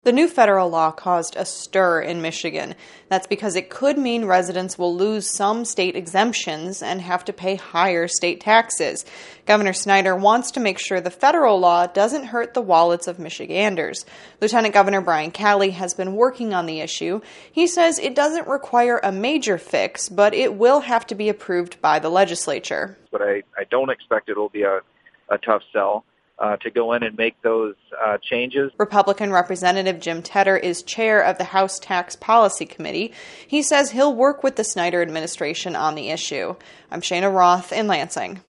The new federal law caused a stir in Michigan. That's because it could mean residents will lose some state exemptions and have to pay higher state taxes. Governor Snyder wants to make sure the federal law doesn't hurt the wallets of Michiganders. Lieutenant Governor Brian Calley has been working on the issue. He says it doesn't require a major fix, but it will have to be approved by the legislature. But I don't expect it will be a tough sell to go in and make those changes. Republican Representative Jim Tedder is chair of the House Tax Policy Committee. He says he'll work with the Snyder administration on the issue. I'm Shana Roth in Lansing.